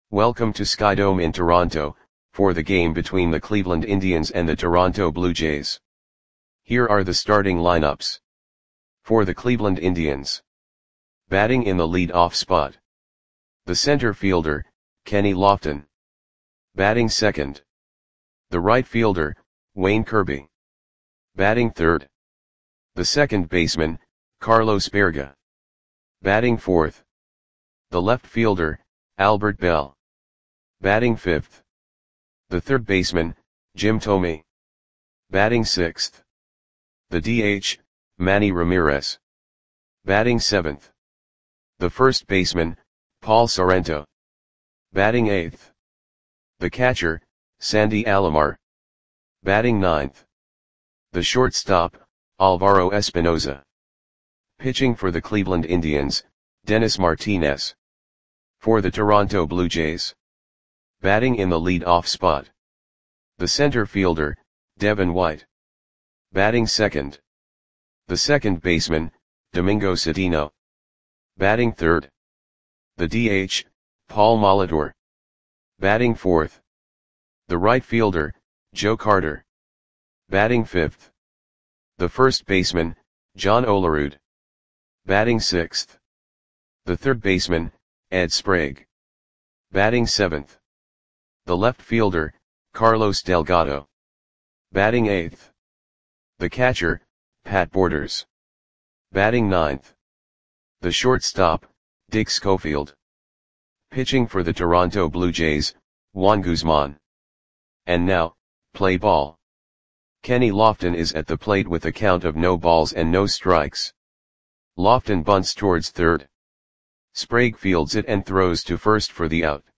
Welcome to Skydome in Toronto, for the game between the Cleveland Indians and the Toronto Blue Jays. Here are the starting lineups. For the Cleveland Indians. Batting in the lead-off spot. The center fielder, Kenny Lofton. Batting second. The right fielder, Wayne Kirby. Batting third. The second baseman, Carlos Baerga. Batting fourth. The left fielder, Albert Belle. Batting fifth. The third baseman, Jim Thome. Batting sixth. The DH, Manny Ramirez. Batting seventh. The first baseman, Paul Sorrento. Batting eighth. The catcher, Sandy Alomar. Batting ninth. The shortstop, Alvaro Espinoza. Pitching for the Cleveland Indians, Dennis Martinez. For the Toronto Blue Jays. Batting in the lead-off spot. The center fielder, Devin White. Batting second. The second baseman, Domingo Cedeno. Batting third. The DH, Paul Molitor. Batting fourth. The right fielder, Joe Carter. Batting fifth. The first baseman, John Olerud. Batting sixth. The third baseman, Ed Sprague. Batting seventh. The left fielder, Carlos Delgado. Batting eighth. The catcher, Pat Borders. Batting ninth. The shortstop, Dick Schofield. Pitching for the Toronto Blue Jays, Juan Guzman. And now, play ball. Kenny Lofton is at the plate with a count of no balls and no strikes. Lofton bunts towards third. Sprague fields it and throws to first for the out.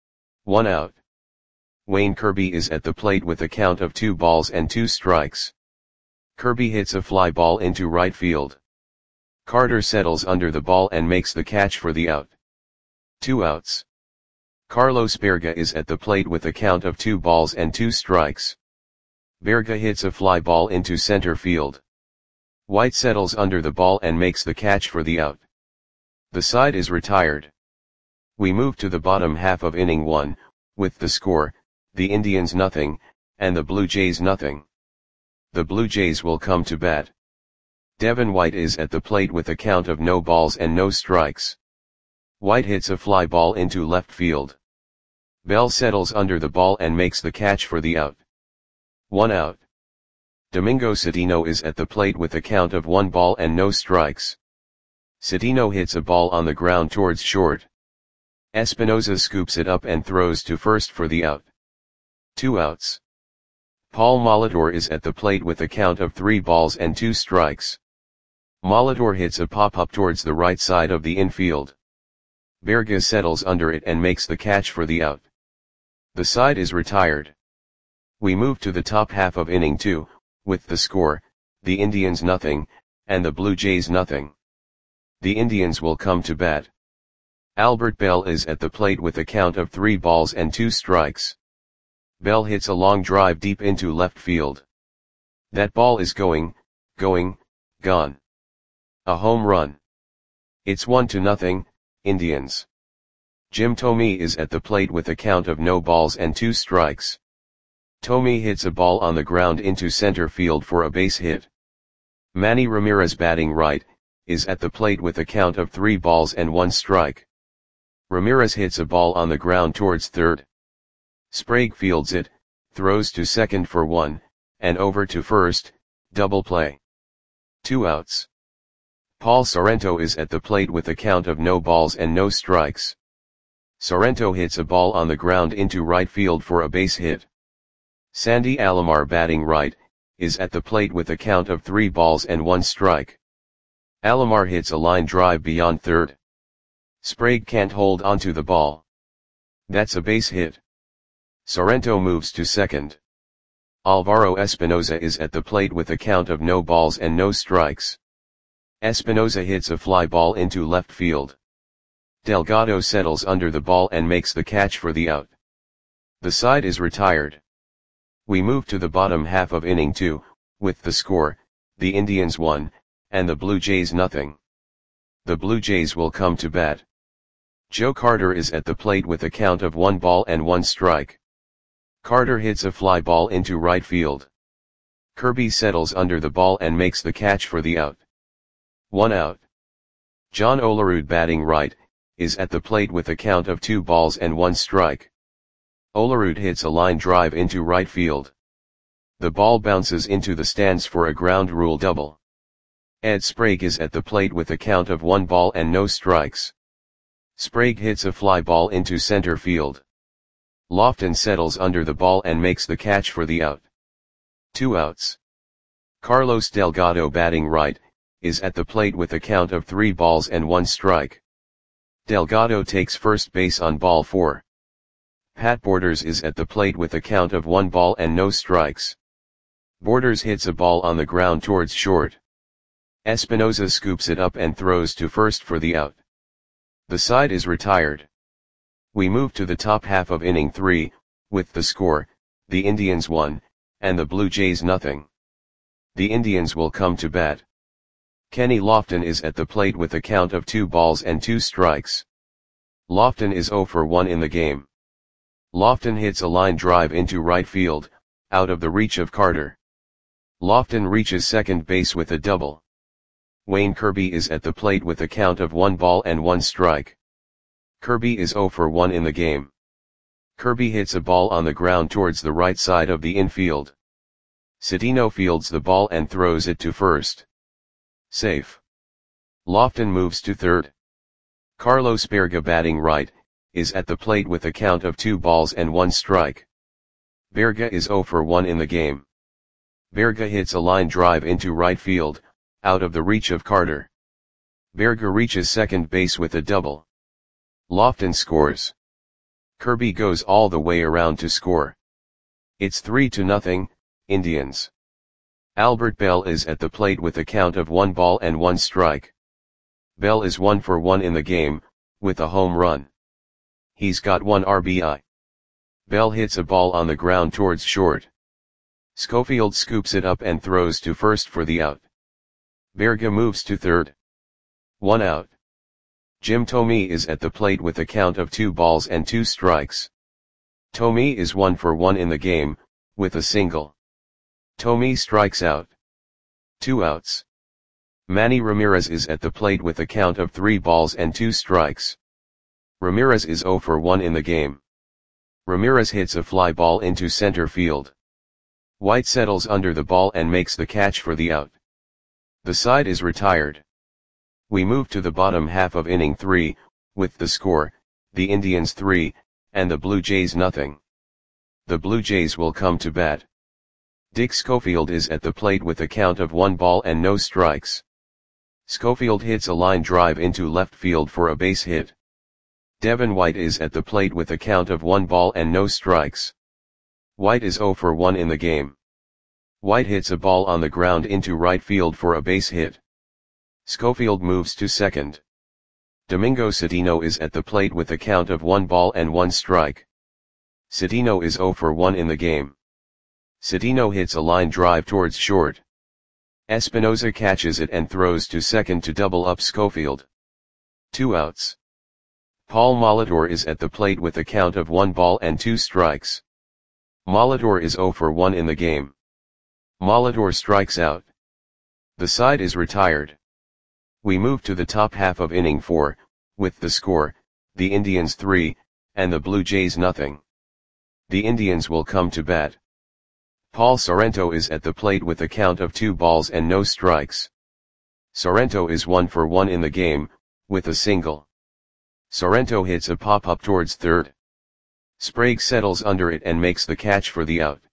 1 out. Wayne Kirby is at the plate with a count of 2 balls and 2 strikes. Kirby hits a fly ball into right field. Carter settles under the ball and makes the catch for the out. 2 outs. Carlos Baerga is at the plate with a count of 2 balls and 2 strikes. Baerga hits a fly ball into center field. White settles under the ball and makes the catch for the out. The side is retired. We move to the bottom half of inning 1, with the score, the Indians nothing, and the Blue Jays nothing. The Blue Jays will come to bat. Devin White is at the plate with a count of no balls and no strikes. White hits a fly ball into left field. Bell settles under the ball and makes the catch for the out. 1 out. Domingo Cedeno is at the plate with a count of 1 ball and no strikes. Cedeno hits a ball on the ground towards short. Espinoza scoops it up and throws to first for the out. 2 outs. Paul Molitor is at the plate with a count of 3 balls and 2 strikes. Molitor hits a pop-up towards the right side of the infield. Baerga settles under it and makes the catch for the out. The side is retired. We move to the top half of inning 2, with the score, the Indians nothing, and the Blue Jays nothing. The Indians will come to bat. Albert Belle is at the plate with a count of 3 balls and 2 strikes. Bell hits a long drive deep into left field. That ball is gone. A home run. It's 1-0, Indians. Jim Thome is at the plate with a count of no balls and 2 strikes. Thome hits a ball on the ground into center field for a base hit. Manny Ramirez, batting right, is at the plate with a count of 3 balls and 1 strike. Ramirez hits a ball on the ground towards third. Sprague fields it, throws to second for 1, and over to first, double play. 2 outs. Paul Sorrento is at the plate with a count of no balls and no strikes. Sorrento hits a ball on the ground into right field for a base hit. Sandy Alomar, batting right, is at the plate with a count of 3 balls and 1 strike. Alomar hits a line drive beyond third. Sprague can't hold onto the ball. That's a base hit. Sorrento moves to second. Alvaro Espinoza is at the plate with a count of no balls and no strikes. Espinoza hits a fly ball into left field. Delgado settles under the ball and makes the catch for the out. The side is retired. We move to the bottom half of inning 2, with the score, the Indians 1, and the Blue Jays nothing. The Blue Jays will come to bat. Joe Carter is at the plate with a count of 1 ball and 1 strike. Carter hits a fly ball into right field. Kirby settles under the ball and makes the catch for the out. 1 out. John Olerud, batting right, is at the plate with a count of 2 balls and 1 strike. Olerud hits a line drive into right field. The ball bounces into the stands for a ground rule double. Ed Sprague is at the plate with a count of 1 ball and no strikes. Sprague hits a fly ball into center field. Lofton settles under the ball and makes the catch for the out. 2 outs. Carlos Delgado, batting right, is at the plate with a count of 3 balls and 1 strike. Delgado takes first base on ball 4. Pat Borders is at the plate with a count of 1 ball and no strikes. Borders hits a ball on the ground towards short. Espinoza scoops it up and throws to first for the out. The side is retired. We move to the top half of inning 3, with the score, the Indians 1, and the Blue Jays nothing. The Indians will come to bat. Kenny Lofton is at the plate with a count of 2 balls and 2 strikes. Lofton is 0 for 1 in the game. Lofton hits a line drive into right field, out of the reach of Carter. Lofton reaches second base with a double. Wayne Kirby is at the plate with a count of 1 ball and 1 strike. Kirby is 0 for 1 in the game. Kirby hits a ball on the ground towards the right side of the infield. Cedeno fields the ball and throws it to first. Safe. Lofton moves to third. Carlos Berga, batting right, is at the plate with a count of 2 balls and 1 strike. Berga is 0 for 1 in the game. Berga hits a line drive into right field, out of the reach of Carter. Berga reaches second base with a double. Lofton scores. Kirby goes all the way around to score. It's 3-0, Indians. Albert Bell is at the plate with a count of 1 ball and 1 strike. Bell is 1 for 1 in the game, with a home run. He's got 1 RBI. Bell hits a ball on the ground towards short. Schofield scoops it up and throws to first for the out. Berga moves to third. 1 out. Jim Thome is at the plate with a count of 2 balls and 2 strikes. Thome is 1 for 1 in the game, with a single. Thome strikes out. 2 outs. Manny Ramirez is at the plate with a count of 3 balls and 2 strikes. Ramirez is 0 for 1 in the game. Ramirez hits a fly ball into center field. White settles under the ball and makes the catch for the out. The side is retired. We move to the bottom half of inning 3, with the score, the Indians 3, and the Blue Jays nothing. The Blue Jays will come to bat. Dick Schofield is at the plate with a count of 1 ball and no strikes. Schofield hits a line drive into left field for a base hit. Devin White is at the plate with a count of 1 ball and no strikes. White is 0 for 1 in the game. White hits a ball on the ground into right field for a base hit. Schofield moves to second. Domingo Cedeno is at the plate with a count of 1 ball and 1 strike. Cedeno is 0 for 1 in the game. Cedeno hits a line drive towards short. Espinoza catches it and throws to second to double up Schofield. 2 outs. Paul Molitor is at the plate with a count of 1 ball and 2 strikes. Molitor is 0 for 1 in the game. Molitor strikes out. The side is retired. We move to the top half of inning 4, with the score, the Indians 3, and the Blue Jays nothing. The Indians will come to bat. Paul Sorrento is at the plate with a count of 2 balls and no strikes. Sorrento is 1 for 1 in the game, with a single. Sorrento hits a pop-up towards third. Sprague settles under it and makes the catch for the out.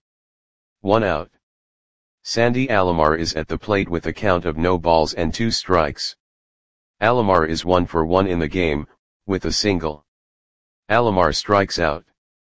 1 out. Sandy Alomar is at the plate with a count of no balls and 2 strikes. Alomar is 1 for 1 in the game, with a single. Alomar strikes out.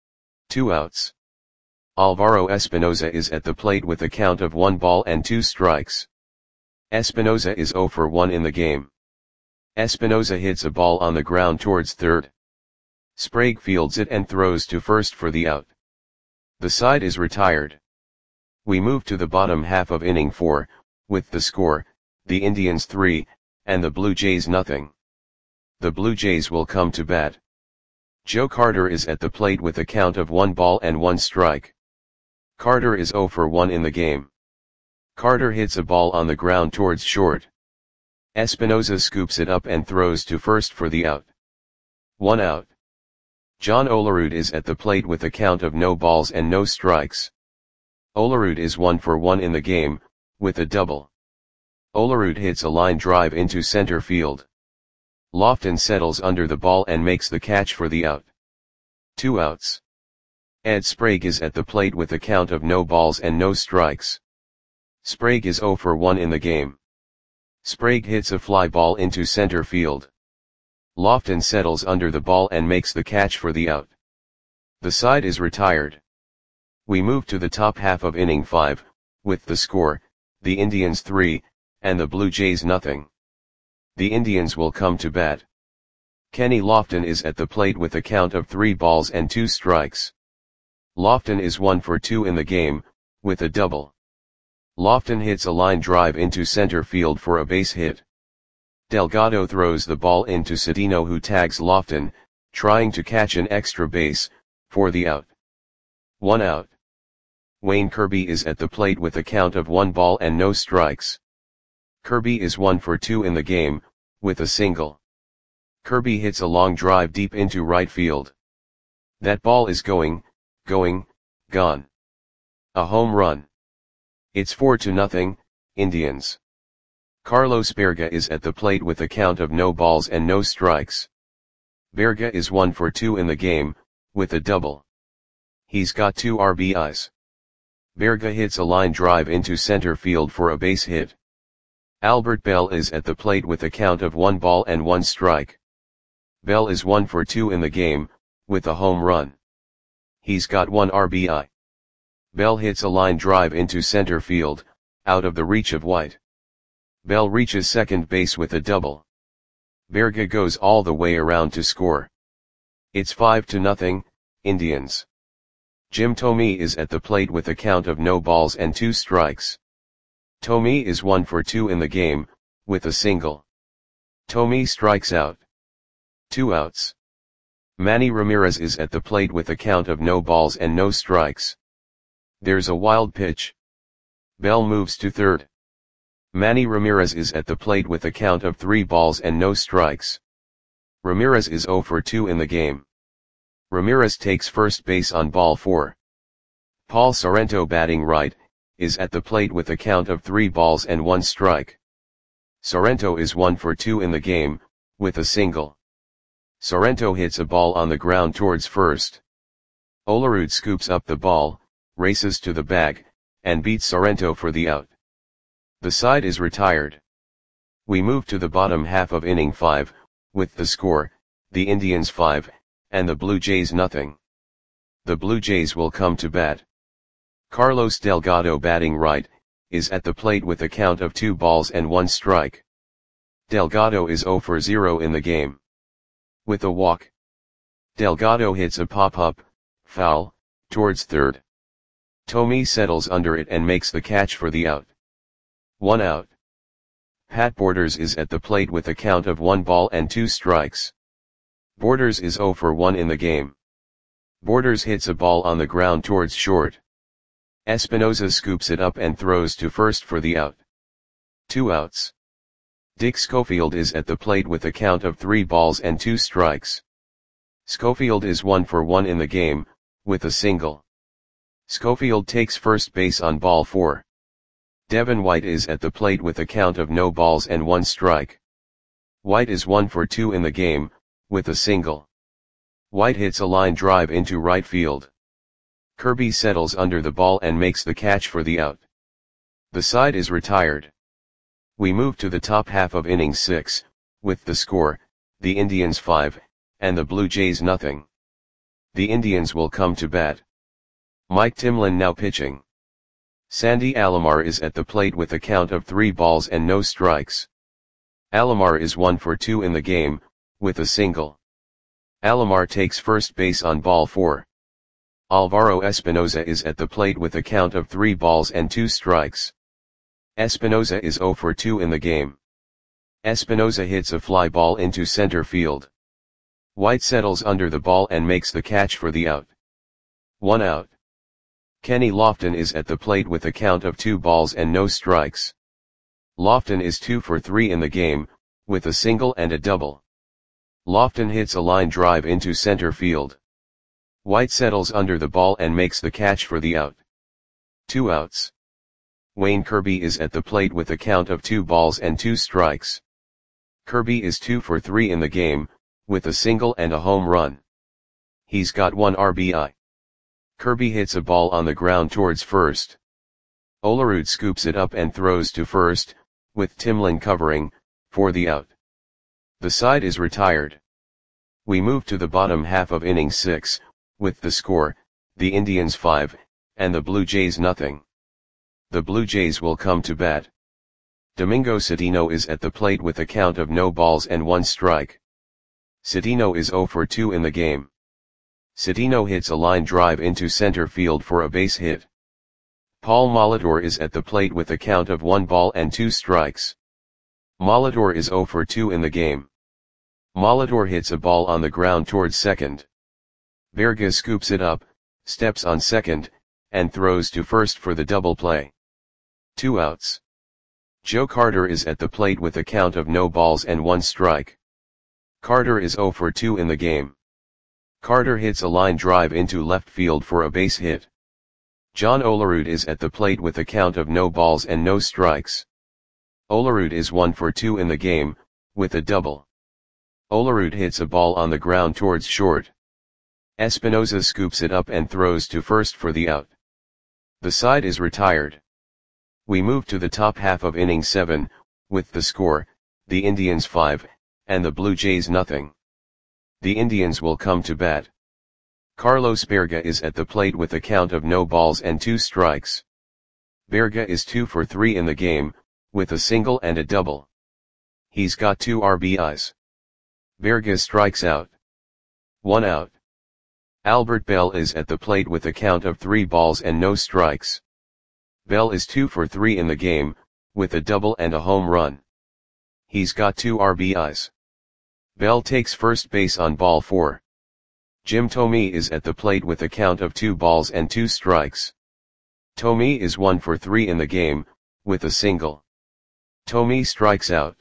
2 outs. Alvaro Espinoza is at the plate with a count of 1 ball and 2 strikes. Espinoza is 0 for 1 in the game. Espinoza hits a ball on the ground towards third. Sprague fields it and throws to first for the out. The side is retired. We move to the bottom half of inning 4, with the score, the Indians 3, and the Blue Jays nothing. The Blue Jays will come to bat. Joe Carter is at the plate with a count of 1 ball and 1 strike. Carter is 0 for 1 in the game. Carter hits a ball on the ground towards short. Espinoza scoops it up and throws to first for the out. 1 out. John Olerud is at the plate with a count of no balls and no strikes. Olerud is 1 for 1 in the game, with a double. Olerud hits a line drive into center field. Lofton settles under the ball and makes the catch for the out. 2 outs. Ed Sprague is at the plate with a count of no balls and no strikes. Sprague is 0 for 1 in the game. Sprague hits a fly ball into center field. Lofton settles under the ball and makes the catch for the out. The side is retired. We move to the top half of inning 5, with the score, the Indians 3, and the Blue Jays nothing. The Indians will come to bat. Kenny Lofton is at the plate with a count of 3 balls and 2 strikes. Lofton is 1 for 2 in the game, with a double. Lofton hits a line drive into center field for a base hit. Delgado throws the ball into Cedeno, who tags Lofton, trying to catch an extra base, for the out. 1 out. Wayne Kirby is at the plate with a count of 1 ball and no strikes. Kirby is 1 for 2 in the game, with a single. Kirby hits a long drive deep into right field. That ball is gone. A home run. It's 4-0, Indians. Carlos Berga is at the plate with a count of no balls and no strikes. Berga is 1 for 2 in the game, with a double. He's got 2 RBIs. Berga hits a line drive into center field for a base hit. Albert Bell is at the plate with a count of 1 ball and 1 strike. Bell is 1 for 2 in the game, with a home run. He's got 1 RBI. Bell hits a line drive into center field, out of the reach of White. Bell reaches second base with a double. Berga goes all the way around to score. It's 5-0, Indians. Jim Thome is at the plate with a count of no balls and 2 strikes. Thome is 1 for 2 in the game, with a single. Thome strikes out. 2 outs. Manny Ramirez is at the plate with a count of no balls and no strikes. There's a wild pitch. Bell moves to third. Manny Ramirez is at the plate with a count of 3 balls and no strikes. Ramirez is 0 for 2 in the game. Ramirez takes first base on ball 4. Paul Sorrento, batting right, is at the plate with a count of 3 balls and 1 strike. Sorrento is 1 for 2 in the game, with a single. Sorrento hits a ball on the ground towards first. Olerud scoops up the ball, races to the bag, and beats Sorrento for the out. The side is retired. We move to the bottom half of inning 5, with the score, the Indians 5, and the Blue Jays nothing. The Blue Jays will come to bat. Carlos Delgado, batting right, is at the plate with a count of 2 balls and 1 strike. Delgado is 0 for 0 in the game. With a walk. Delgado hits a pop-up, foul, towards third. Thome settles under it and makes the catch for the out. 1 out. Pat Borders is at the plate with a count of 1 ball and 2 strikes. Borders is 0 for 1 in the game. Borders hits a ball on the ground towards short. Espinoza scoops it up and throws to first for the out. 2 outs. Dick Schofield is at the plate with a count of 3 balls and 2 strikes. Schofield is 1 for 1 in the game, with a single. Schofield takes first base on ball 4. Devin White is at the plate with a count of no balls and 1 strike. White is 1 for 2 in the game, with a single. White hits a line drive into right field. Kirby settles under the ball and makes the catch for the out. The side is retired. We move to the top half of inning 6, with the score, the Indians 5, and the Blue Jays nothing. The Indians will come to bat. Mike Timlin now pitching. Sandy Alomar is at the plate with a count of 3 balls and no strikes. Alomar is 1 for 2 in the game, with a single. Alomar takes first base on ball 4. Alvaro Espinoza is at the plate with a count of 3 balls and 2 strikes. Espinoza is 0 for 2 in the game. Espinoza hits a fly ball into center field. White settles under the ball and makes the catch for the out. 1 out. Kenny Lofton is at the plate with a count of 2 balls and no strikes. Lofton is 2 for 3 in the game, with a single and a double. Lofton hits a line drive into center field. White settles under the ball and makes the catch for the out. 2 outs. Wayne Kirby is at the plate with a count of 2 balls and 2 strikes. Kirby is 2 for 3 in the game, with a single and a home run. He's got 1 RBI. Kirby hits a ball on the ground towards first. Olerud scoops it up and throws to first, with Timlin covering, for the out. The side is retired. We move to the bottom half of inning 6, with the score, the Indians 5, and the Blue Jays nothing. The Blue Jays will come to bat. Domingo Cedeno is at the plate with a count of no balls and 1 strike. Cedeno is 0 for 2 in the game. Cedeno hits a line drive into center field for a base hit. Paul Molitor is at the plate with a count of 1 ball and 2 strikes. Molitor is 0 for 2 in the game. Molitor hits a ball on the ground towards second. Berga scoops it up, steps on second, and throws to first for the double play. 2 outs. Joe Carter is at the plate with a count of no balls and 1 strike. Carter is 0 for 2 in the game. Carter hits a line drive into left field for a base hit. John Olerud is at the plate with a count of no balls and no strikes. Olerud is 1 for 2 in the game, with a double. Olerud hits a ball on the ground towards short. Espinoza scoops it up and throws to first for the out. The side is retired. We move to the top half of inning 7, with the score, the Indians 5, and the Blue Jays nothing. The Indians will come to bat. Carlos Berga is at the plate with a count of no balls and 2 strikes. Berga is 2 for 3 in the game, with a single and a double. He's got 2 RBIs. Berga strikes out. 1 out. Albert Bell is at the plate with a count of 3 balls and no strikes. Bell is 2 for 3 in the game, with a double and a home run. He's got 2 RBIs. Bell takes first base on ball 4. Jim Thome is at the plate with a count of 2 balls and 2 strikes. Thome is 1 for 3 in the game, with a single. Thome strikes out.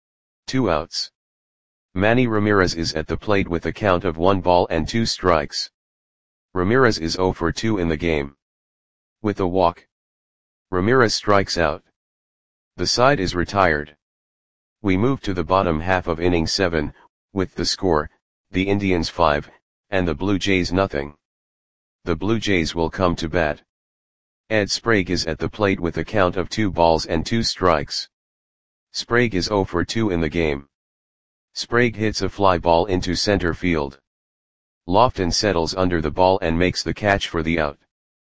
2 outs. Manny Ramirez is at the plate with a count of 1 ball and 2 strikes. Ramirez is 0 for 2 in the game. With a walk. Ramirez strikes out. The side is retired. We move to the bottom half of inning 7, with the score, the Indians 5, and the Blue Jays nothing. The Blue Jays will come to bat. Ed Sprague is at the plate with a count of 2 balls and 2 strikes. Sprague is 0 for 2 in the game. Sprague hits a fly ball into center field. Lofton settles under the ball and makes the catch for the out.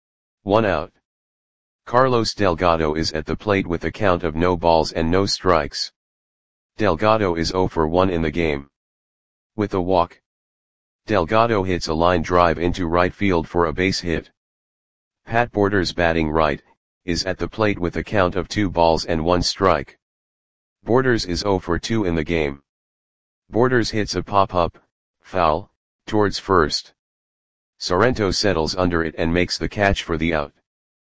1 out. Carlos Delgado is at the plate with a count of no balls and no strikes. Delgado is 0 for 1 in the game. With a walk. Delgado hits a line drive into right field for a base hit. Pat Borders, batting right, is at the plate with a count of 2 balls and 1 strike. Borders is 0 for 2 in the game. Borders hits a pop-up, foul, towards first. Sorrento settles under it and makes the catch for the out.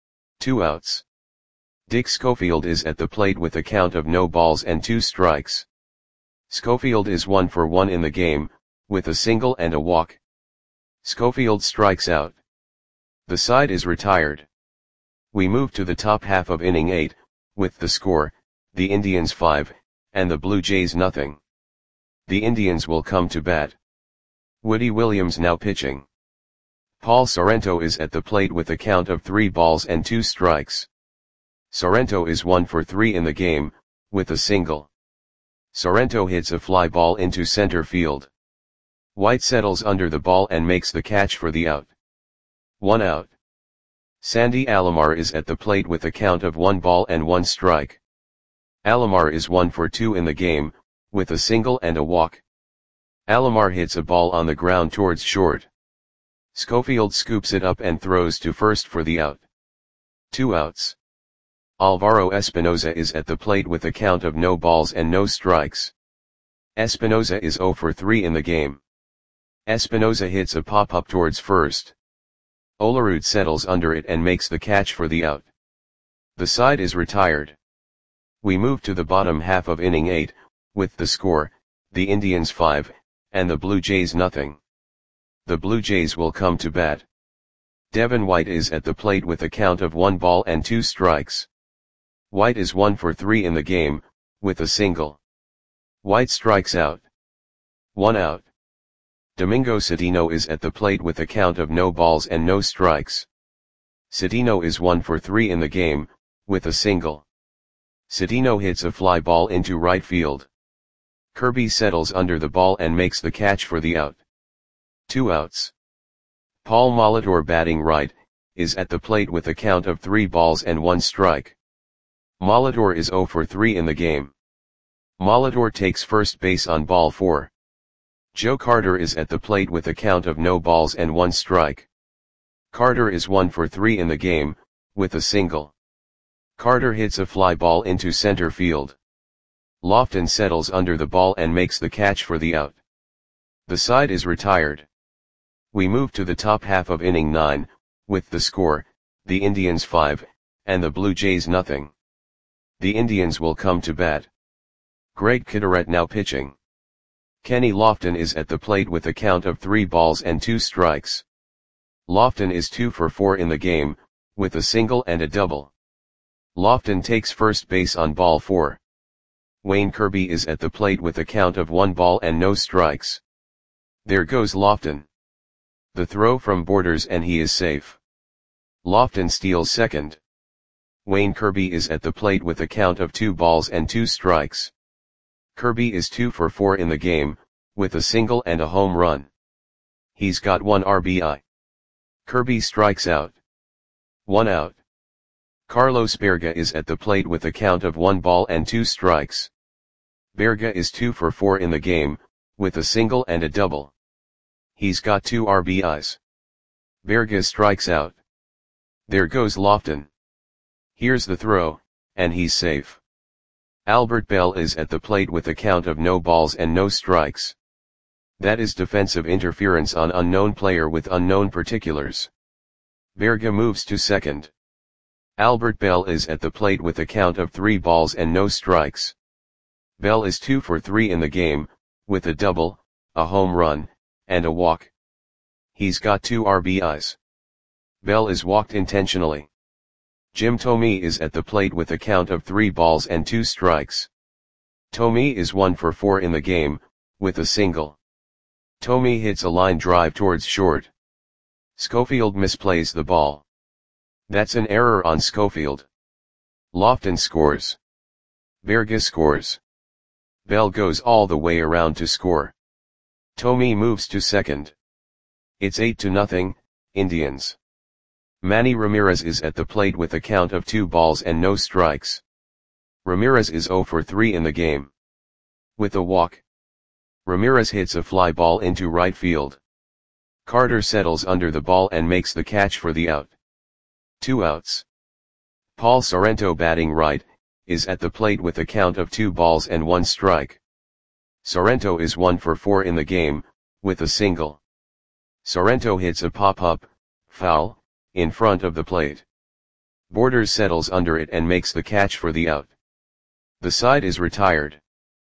2 outs. Dick Schofield is at the plate with a count of no balls and 2 strikes. Schofield is 1 for 1 in the game, with a single and a walk. Schofield strikes out. The side is retired. We move to the top half of inning 8, with the score, the Indians 5, and the Blue Jays nothing. The Indians will come to bat. Woody Williams now pitching. Paul Sorrento is at the plate with a count of 3 balls and 2 strikes. Sorrento is 1 for 3 in the game, with a single. Sorrento hits a fly ball into center field. White settles under the ball and makes the catch for the out. 1 out. Sandy Alomar is at the plate with a count of 1 ball and 1 strike. Alomar is 1 for 2 in the game, with a single and a walk. Alomar hits a ball on the ground towards short. Schofield scoops it up and throws to first for the out. 2 outs. Alvaro Espinoza is at the plate with a count of no balls and no strikes. Espinoza is 0 for 3 in the game. Espinoza hits a pop-up towards first. Olerud settles under it and makes the catch for the out. The side is retired. We move to the bottom half of inning 8, with the score, the Indians 5, and the Blue Jays nothing. The Blue Jays will come to bat. Devin White is at the plate with a count of 1 ball and 2 strikes. White is 1 for 3 in the game, with a single. White strikes out. 1 out. Domingo Cedeno is at the plate with a count of no balls and no strikes. Cedeno is 1 for 3 in the game, with a single. Cedeno hits a fly ball into right field. Kirby settles under the ball and makes the catch for the out. 2 outs. Paul Molitor, batting right, is at the plate with a count of 3 balls and 1 strike. Molitor is 0 for 3 in the game. Molitor takes first base on ball 4. Joe Carter is at the plate with a count of no balls and 1 strike. Carter is 1 for 3 in the game, with a single. Carter hits a fly ball into center field. Lofton settles under the ball and makes the catch for the out. The side is retired. We move to the top half of inning 9, with the score, the Indians 5, and the Blue Jays nothing. The Indians will come to bat. Greg Kideret now pitching. Kenny Lofton is at the plate with a count of 3 balls and 2 strikes. Lofton is 2 for 4 in the game, with a single and a double. Lofton takes first base on ball 4. Wayne Kirby is at the plate with a count of 1 ball and no strikes. There goes Lofton. The throw from Borders and he is safe. Lofton steals second. Wayne Kirby is at the plate with a count of 2 balls and 2 strikes. Kirby is 2 for 4 in the game, with a single and a home run. He's got 1 RBI. Kirby strikes out. 1 out. Carlos Berga is at the plate with a count of 1 ball and 2 strikes. Berga is 2 for 4 in the game, with a single and a double. He's got 2 RBIs. Berga strikes out. There goes Lofton. Here's the throw, and he's safe. Albert Bell is at the plate with a count of no balls and no strikes. That is defensive interference on unknown player with unknown particulars. Berga moves to second. Albert Bell is at the plate with a count of 3 balls and no strikes. Bell is 2 for 3 in the game, with a double, a home run, and a walk. He's got 2 RBIs. Bell is walked intentionally. Jim Thome is at the plate with a count of 3 balls and 2 strikes. Thome is 1 for 4 in the game, with a single. Thome hits a line drive towards short. Schofield misplays the ball. That's an error on Schofield. Lofton scores. Berga scores. Bell goes all the way around to score. Thome moves to second. It's 8-0, Indians. Manny Ramirez is at the plate with a count of 2 balls and no strikes. Ramirez is 0 for 3 in the game. With a walk. Ramirez hits a fly ball into right field. Carter settles under the ball and makes the catch for the out. 2 outs. Paul Sorrento, batting right, is at the plate with a count of 2 balls and 1 strike. Sorrento is 1 for 4 in the game, with a single. Sorrento hits a pop-up, foul, in front of the plate. Borders settles under it and makes the catch for the out. The side is retired.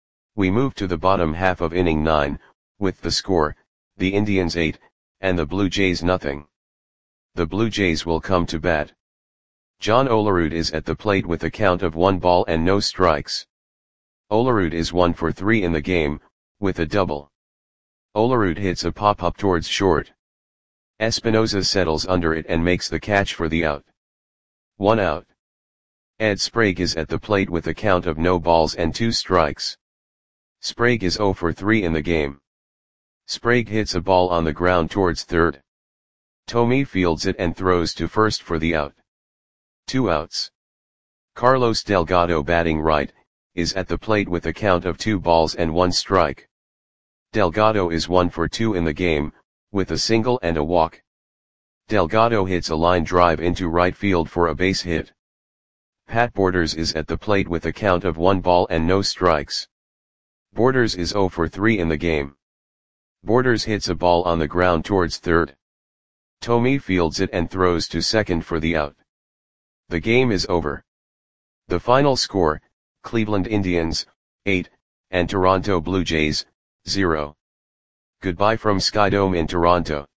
We move to the bottom half of inning 9, with the score, the Indians 8, and the Blue Jays nothing. The Blue Jays will come to bat. John Olerud is at the plate with a count of 1 ball and no strikes. Olerud is 1 for 3 in the game, with a double. Olerud hits a pop-up towards short. Espinoza settles under it and makes the catch for the out. 1 out. Ed Sprague is at the plate with a count of no balls and 2 strikes. Sprague is 0 for 3 in the game. Sprague hits a ball on the ground towards third. Thome fields it and throws to first for the out. 2 outs. Carlos Delgado, batting right, is at the plate with a count of 2 balls and 1 strike. Delgado is 1 for 2 in the game, with a single and a walk. Delgado hits a line drive into right field for a base hit. Pat Borders is at the plate with a count of 1 ball and no strikes. Borders is 0 for 3 in the game. Borders hits a ball on the ground towards third. Thome fields it and throws to second for the out. The game is over. The final score, Cleveland Indians, 8, and Toronto Blue Jays, 0. Goodbye from Skydome in Toronto.